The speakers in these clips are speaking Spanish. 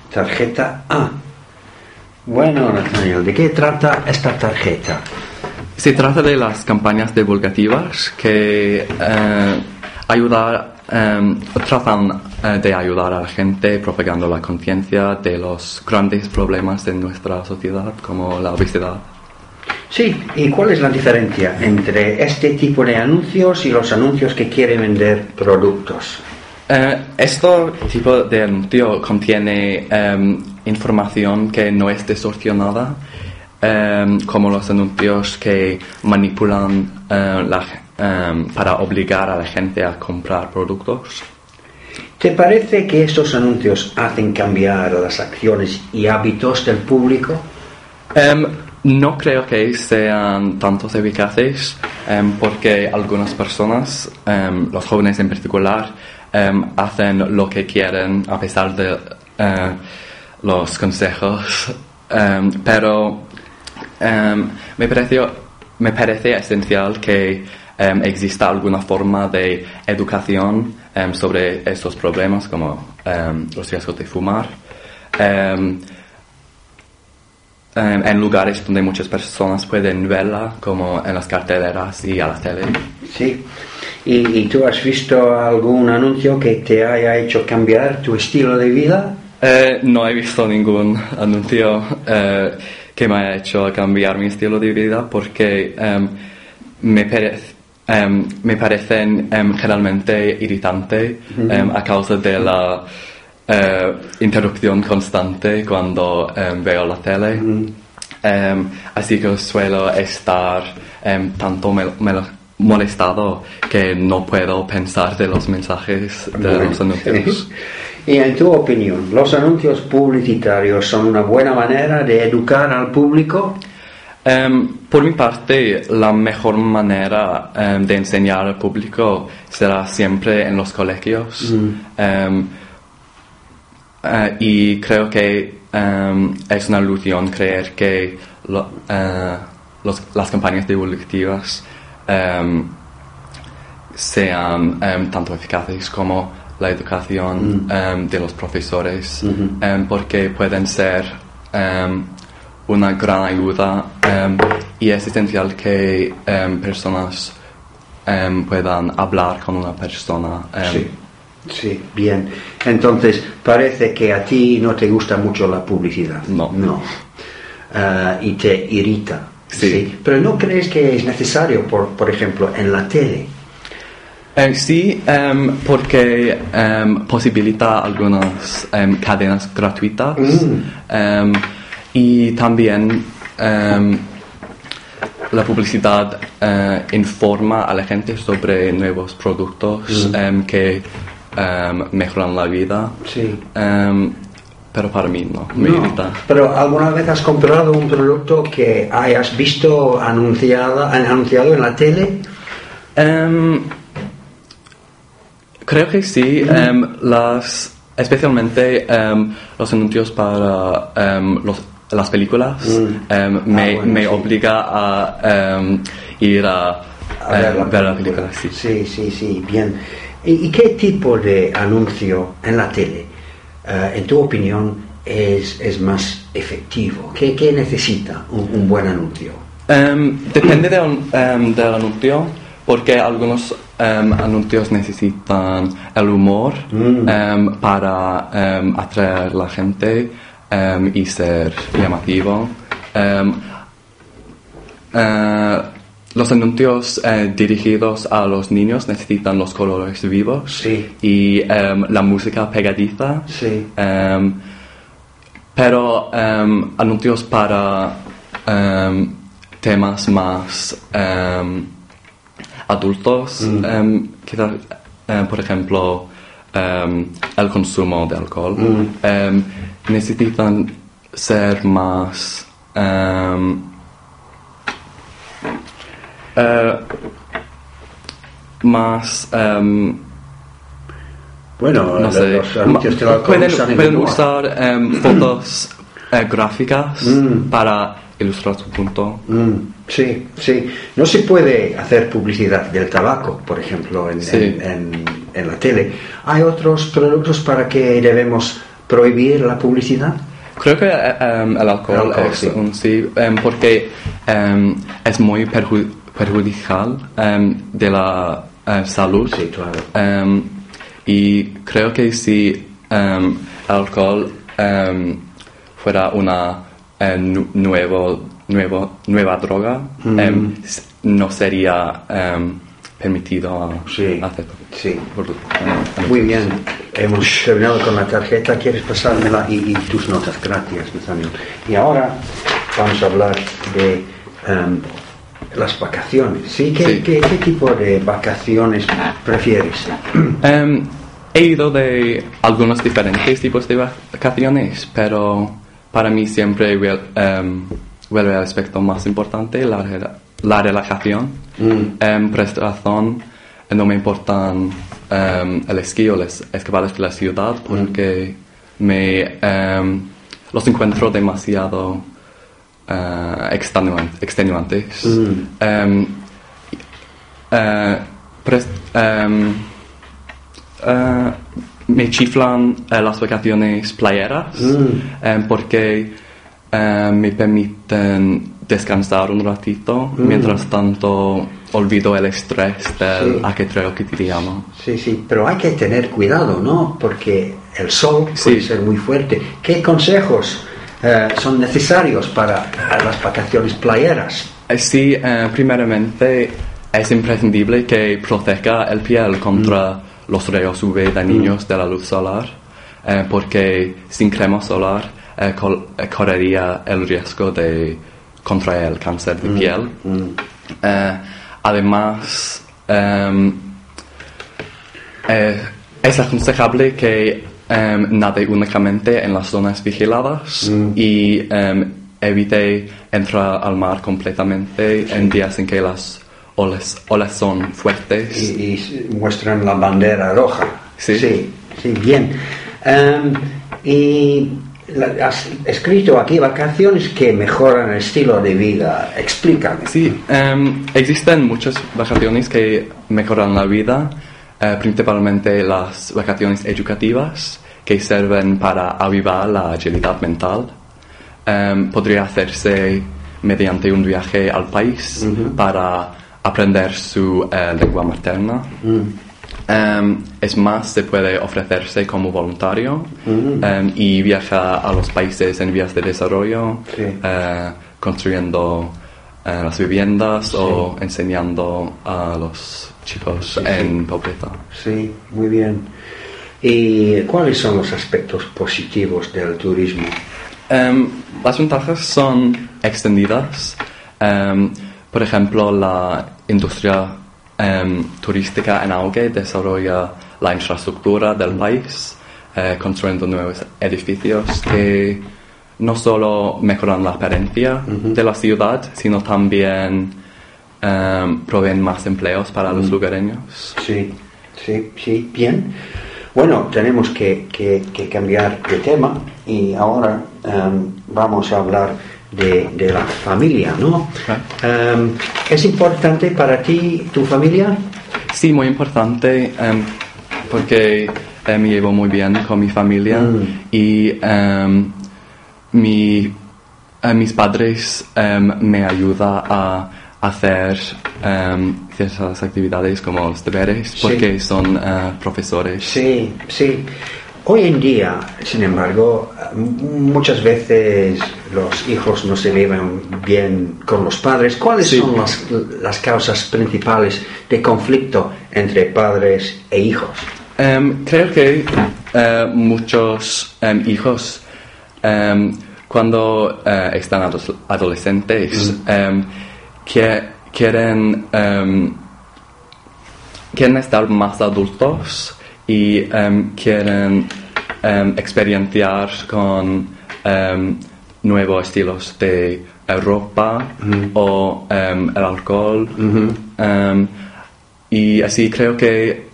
Tarjeta A. Bueno, Nathaniel, ¿de qué trata esta tarjeta? Se trata de las campañas divulgativas que tratan de ayudar a la gente propagando la conciencia de los grandes problemas de nuestra sociedad, como la obesidad. Sí, ¿y cuál es la diferencia entre este tipo de anuncios y los anuncios que quieren vender productos? Este tipo de anuncio contiene información que no es distorsionada, como los anuncios que manipulan para obligar a la gente a comprar productos. ¿Te parece que estos anuncios hacen cambiar las acciones y hábitos del público? No creo que sean tantos eficaces, porque algunas personas, los jóvenes en particular, hacen lo que quieren a pesar de los consejos, pero me parece esencial que exista alguna forma de educación sobre estos problemas, como los riesgos de fumar, en lugares donde muchas personas pueden verla, como en las carteleras y a la tele. Sí. ¿Y tú has visto algún anuncio que te haya hecho cambiar tu estilo de vida? No he visto ningún anuncio que me haya hecho cambiar mi estilo de vida, porque me parecen generalmente irritantes a causa de la interrupción constante cuando veo la tele. Así que suelo estar tanto molestado que no puedo pensar de los mensajes de los anuncios. Y en tu opinión, ¿los anuncios publicitarios son una buena manera de educar al público? Por mi parte, la mejor manera de enseñar al público será siempre en los colegios. Y creo que es una ilusión creer que las campañas divulgativas sean tanto eficaces como la educación de los profesores, porque pueden ser una gran ayuda, y es esencial que personas puedan hablar con una persona. Sí, bien. Entonces, parece que a ti no te gusta mucho la publicidad. No. Y te irrita. Sí. Pero ¿no crees que es necesario, por ejemplo, en la tele? Sí, porque posibilita algunas cadenas gratuitas, y también la publicidad informa a la gente sobre nuevos productos que mejoran la vida. Sí. Pero para mí no, me irrita. ¿Pero alguna vez has comprado un producto que hayas visto anunciado en la tele? Creo que sí. Especialmente los anuncios para las películas me obliga a ir a ver la película. Sí, bien. ¿Y qué tipo de anuncio en la tele, en tu opinión, es más efectivo? ¿Qué necesita un buen anuncio? Depende del anuncio, porque algunos anuncios necesitan el humor para atraer a la gente y ser llamativo. Los anuncios dirigidos a los niños necesitan los colores vivos y la música pegadiza. Pero anuncios para temas más adultos, quizás, por ejemplo, el consumo de alcohol, necesitan ser más bueno, no sé, los anuncios del alcohol pueden usar fotos gráficas para ilustrar su punto. Sí. No se puede hacer publicidad del tabaco, por ejemplo, en la tele. ¿Hay otros productos para que debemos prohibir la publicidad? Creo que el alcohol es sí. un sí, porque es muy perjudicial de la salud. Sí, claro. Y creo que si el alcohol fuera una nueva droga, no sería permitido hacerlo. Sí. Muy bien. Hemos terminado con la tarjeta. ¿Quieres pasármela? Y tus notas. Gracias, Nathaniel. Y ahora vamos a hablar de las vacaciones. ¿Sí? ¿Qué tipo de vacaciones prefieres? He ido de algunos diferentes tipos de vacaciones, pero para mí siempre vuelve al aspecto más importante, la relajación. Por esta razón no me importan el esquí o las escapadas de la ciudad, porque los encuentro demasiado extenuantes. Me chiflan las vacaciones playeras porque me permiten descansar un ratito, mientras tanto olvido el estrés del ajetreo cotidiano. Sí, pero hay que tener cuidado, ¿no? Porque el sol puede ser muy fuerte. ¿Qué consejos son necesarios para las vacaciones playeras? Sí, primeramente es imprescindible que proteja el piel contra los rayos UV dañinos de la luz solar, porque sin crema solar correría el riesgo de contraer el cáncer de piel. Además, es aconsejable que nade únicamente en las zonas vigiladas y evite entrar al mar completamente en días en que las olas son fuertes. Y muestran la bandera roja. Sí, bien. Y has escrito aquí vacaciones que mejoran el estilo de vida. Explícame. Sí, existen muchas vacaciones que mejoran la vida, principalmente las vacaciones educativas, que sirven para avivar la agilidad mental. Podría hacerse mediante un viaje al país para aprender su lengua materna. Es más, se puede ofrecerse como voluntario y viajar a los países en vías de desarrollo, construyendo las viviendas o enseñando a los chicos en pobreza. Sí, muy bien. ¿Y cuáles son los aspectos positivos del turismo? Las ventajas son extendidas. Por ejemplo, la industria turística en auge desarrolla la infraestructura del país, construyendo nuevos edificios que no solo mejoran la apariencia de la ciudad, sino también proveen más empleos para los lugareños. Sí, bien. Bueno, tenemos que cambiar de tema y ahora vamos a hablar de la familia, ¿no? ¿Es importante para ti tu familia? Sí, muy importante, porque me llevo muy bien con mi familia y mis padres me ayudan a hacer ciertas actividades como los deberes, porque son profesores. Sí. Hoy en día, sin embargo, muchas veces los hijos no se llevan bien con los padres. ¿Cuáles son las causas principales de conflicto entre padres e hijos? Creo que muchos hijos, cuando están adolescentes, quieren estar más adultos y quieren experienciar con nuevos estilos de ropa o el alcohol. Y así creo que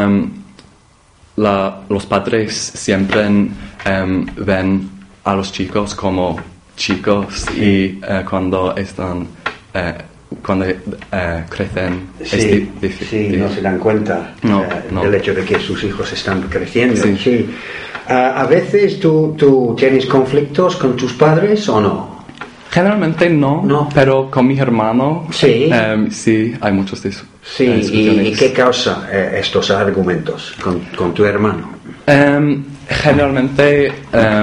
los padres siempre ven a los chicos como chicos y cuando están cuando crecen Sí, sí, no se dan cuenta del hecho de que sus hijos están creciendo. Sí. Sí. ¿A veces tú tienes conflictos con tus padres o no? Generalmente no, pero con mi hermano sí, hay muchos discusiones. ¿Y qué causa estos argumentos con tu hermano? Generalmente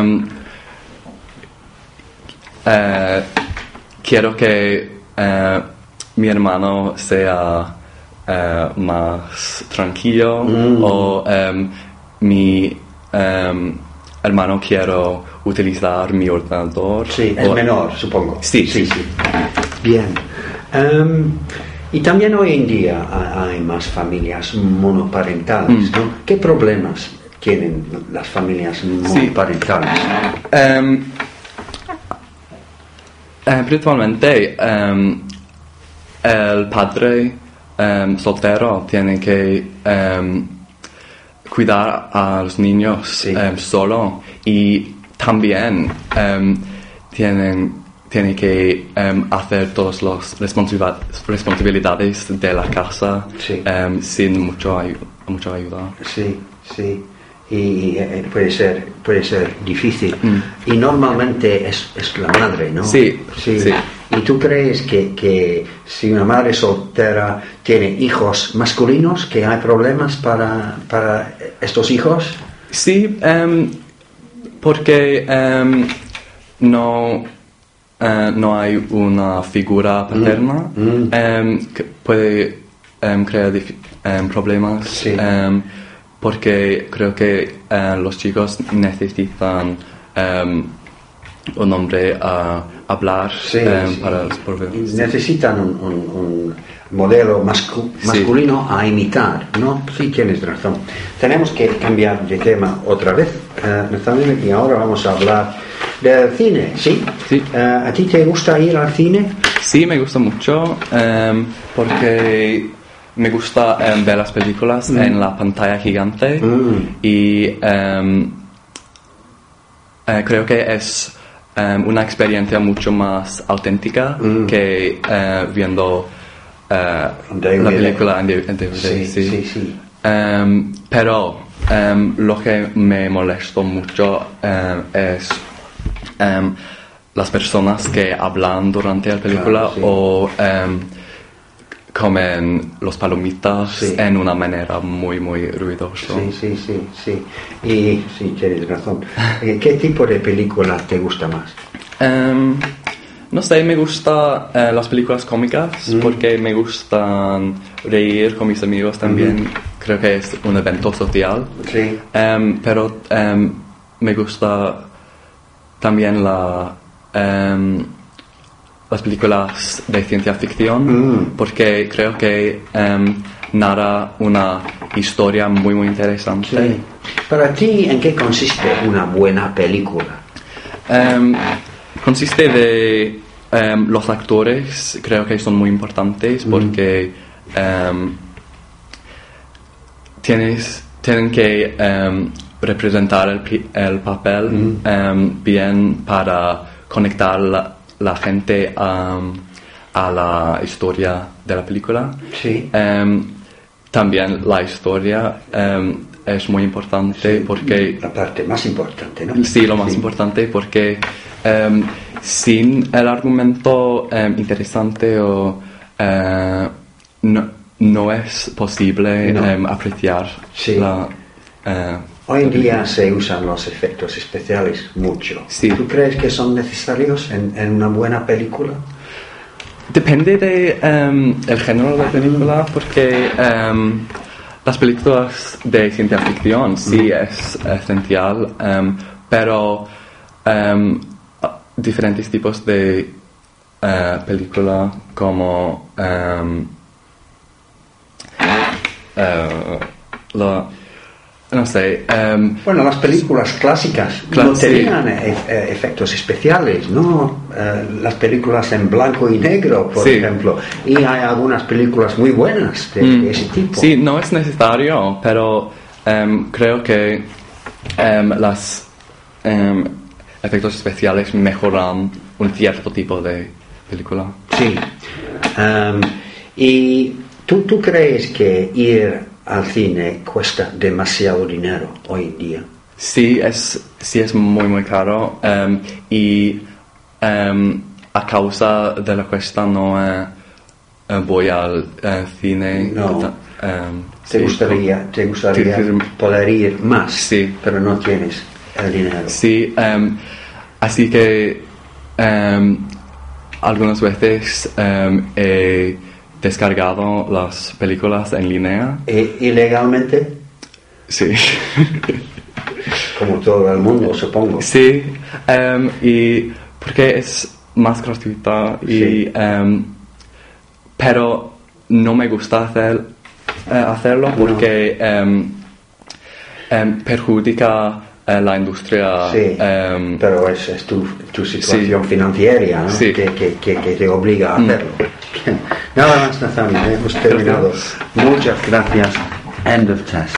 quiero que mi hermano sea más tranquilo o mi hermano quiero utilizar mi ordenador. Sí, es menor, supongo. Sí. Bien. Y también hoy en día hay más familias monoparentales, ¿no? ¿Qué problemas tienen las familias monoparentales? Principalmente el padre soltero tiene que cuidar a los niños solo y también tiene que hacer todas las responsabilidades de la casa sin mucha ayuda. Sí. Y puede ser difícil. Y normalmente es la madre, ¿no? Sí. ¿Y tú crees que si una madre soltera tiene hijos masculinos, que hay problemas para estos hijos? Sí, porque no hay una figura paterna que puede crear problemas. Sí. Porque creo que los chicos necesitan un hombre a hablar para los problemas. Necesitan un modelo masculino a imitar, ¿no? Sí, tienes razón. Tenemos que cambiar de tema otra vez, Nathaniel, y ahora vamos a hablar del cine, ¿sí? ¿A ti te gusta ir al cine? Sí, me gusta mucho, porque me gusta ver las películas en la pantalla gigante y creo que es una experiencia mucho más auténtica que viendo la película en DVD. Sí. Pero lo que me molestó mucho es las personas que hablan durante la película o comen los palomitas en una manera muy ruidosa. Sí. Y sí, tienes razón. ¿Qué tipo de película te gusta más? No sé, me gustan las películas cómicas porque me gustan reír con mis amigos también. Creo que es un evento social. Sí. Pero me gusta también las películas de ciencia ficción porque creo que narra una historia muy interesante. Sí. Para ti, ¿en qué consiste una buena película? Consiste de los actores, creo que son muy importantes porque tienen que representar el papel bien para conectar la gente a la historia de la película. Sí. También la historia es muy importante porque... La parte más importante, ¿no? Sí, lo más importante porque sin el argumento interesante no es posible apreciar la... Hoy en día se usan los efectos especiales mucho. Sí. ¿Tú crees que son necesarios en una buena película? Depende de el género de película porque las películas de ciencia ficción sí es esencial, pero diferentes tipos de película como no sé. Bueno, las películas clásicas no tenían efectos especiales, ¿no? Las películas en blanco y negro, por ejemplo. Y hay algunas películas muy buenas de ese tipo. Sí, no es necesario, pero creo que los efectos especiales mejoran un cierto tipo de película. Sí. ¿Y tú crees que ir al cine cuesta demasiado dinero hoy en día? Sí, es muy, muy caro. Y a causa de la cuesta no voy al cine. No. Sí, ¿Te gustaría poder ir más? Sí. Pero no tienes el dinero. Sí, así que algunas veces he descargado las películas en línea. ¿Ilegalmente? Sí. Como todo el mundo, supongo. Sí, y porque es más gratuita y Sí. pero no me gusta hacerlo porque perjudica la industria. Sí, pero es tu situación financiera, ¿no? Sí. que te obliga a hacerlo. Bien. Nada más, Nathaniel, hemos terminado. Muchas gracias. End of test.